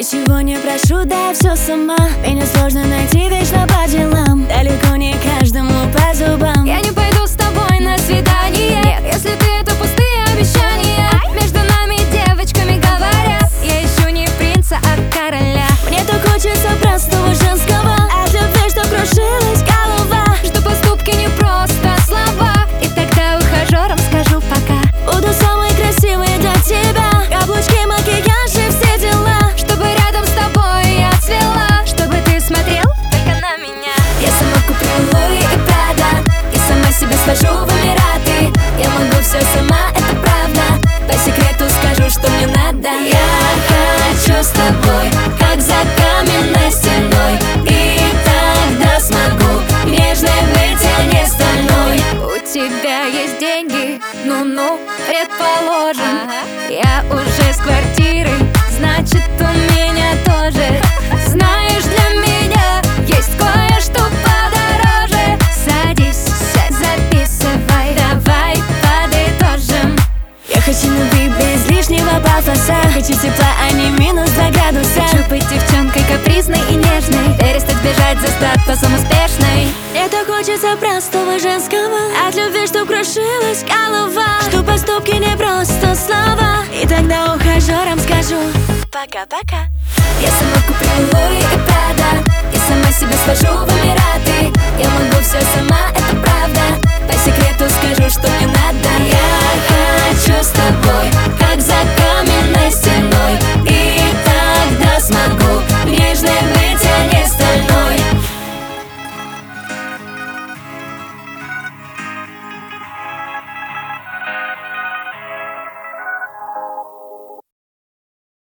ничего не прошу, да все сама. Меня сложно найти вечно по делам. Далеко не каждому по зубам. Я не пойду с тобой на свидание. Нет, если ты, это пустые обещания. Между нами девочками говорят, я ищу не принца, а короля. Мне так хочется простого женского, от любви, что кружилась голова. Что поступки не просто слова. И тогда ухажерам скажу пока. Буду самой красивой для тебя. Каблучки, макияж и все дела. Чтобы рядом с тобой я цвела. Чтобы ты смотрел только на меня. Я сама куплю Луи и Прада. И сама себя свожу в Эмираты. Я могу все сама, это правда. По секрету скажу, что мне надо. Я хочу с тобой, как за каменной стеной. И тогда смогу нежной быть, а не стальной. У тебя есть деньги, ну-ну, предположим. Я уже с квартирой, значит у меня тоже. Знаешь, для меня есть кое-что подороже. Садись, записывай, давай подытожим. Я хочу любви без лишнего пафоса. Хочу тепла, а не минус 2 градуса. Хочу быть девчонкой капризной и нежной. Перестать бежать за статусом успешной. Мне так хочется простого женского, от любви, что кружилась голова. Что поступки не просто слова. И тогда ухажерам скажу пока-пока. Я сама куплю Луи и Прада. И сама себя свожу в Эмираты. Я могу все сама, это правда.